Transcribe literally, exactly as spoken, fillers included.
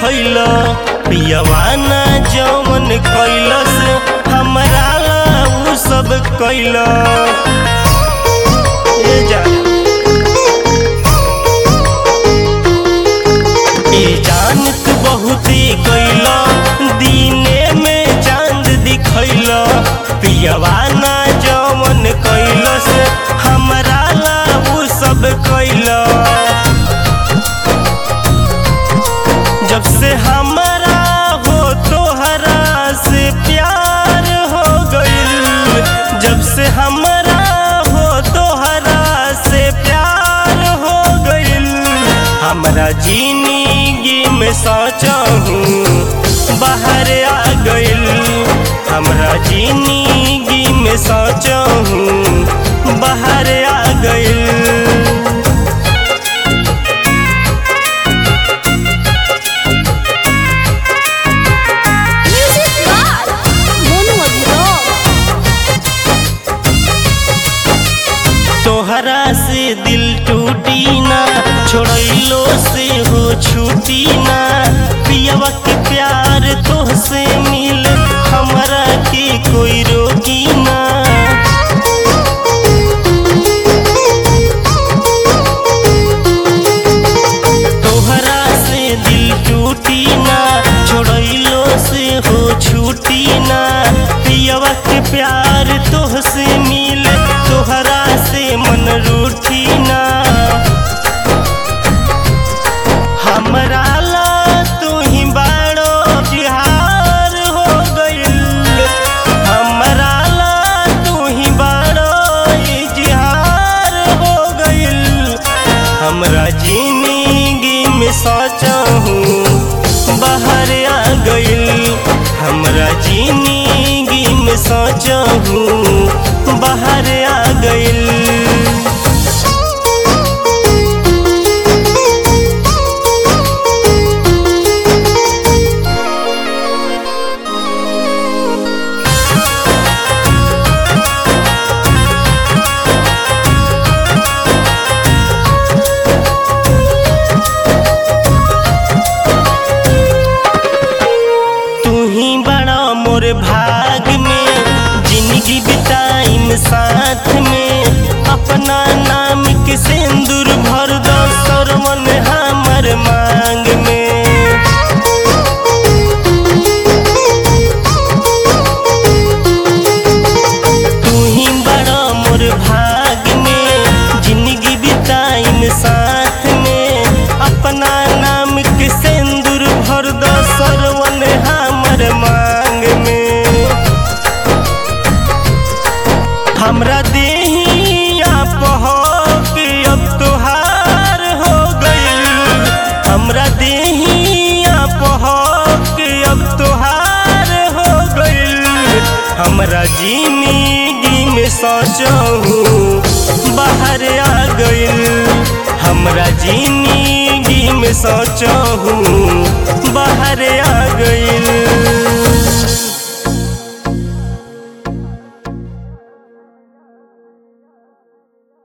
देखैल पियवा ना जवन कैलस हमरा ला उ सब कैल। ए जा ए जानत बहुते कैल दीने में चांद दिखैल पियवा ना जवन कैलस हमरा ला उ सब कैल। जब से हमारा हो तोहरा से प्यार हो गइल, जब से हमारा हो तोहरा से प्यार हो गइल, हमरा जिंदगी में सोचहूँ बाहर आ गइल, हमरा जिंदगी में सोचहूँ बाहर आ गइल। तोहरा से दिल टूटी ना छोड़लो से हो छूटी ना पियवा के प्यार तोहसे मिल हमरा के कोई रोकी ना। तोहरा से दिल टूटी ना छोड़लो से हो छूटी ना पियवा के प्यार तोहसे मिल तोहरा से मन रूठी ना। हमरा ला तू ही बड़ो जिहार हो गइल, हमरा ला तू ही बड़ो जिहार हो गइल, हमरा जिंदगी में सोचहूँ बाहर आ गइल, हमरा जिंदगी में सोचहूँ बाहर आ गइल। तू ही बड़ा मोर भाग में जिंदगी बिताइम साथ में, अपना नाम के सिंदूर भर दो सरवन हमर मांग में। तू ही बड़ा मोर भाग में जिंदगी बिताइम साथ में, अपना नाम के सिंदूर भर दो सरवन हमर मांग में। हमरा देहिया पहक अब तोहार हो गइल, हमरा देहिया पहक अब तोहार हो गइल, हमरा जिंदगी में सोचहूँ बाहर आ गइल, हमरा जिंदगी में सोचहूँ बाहर आ गइल।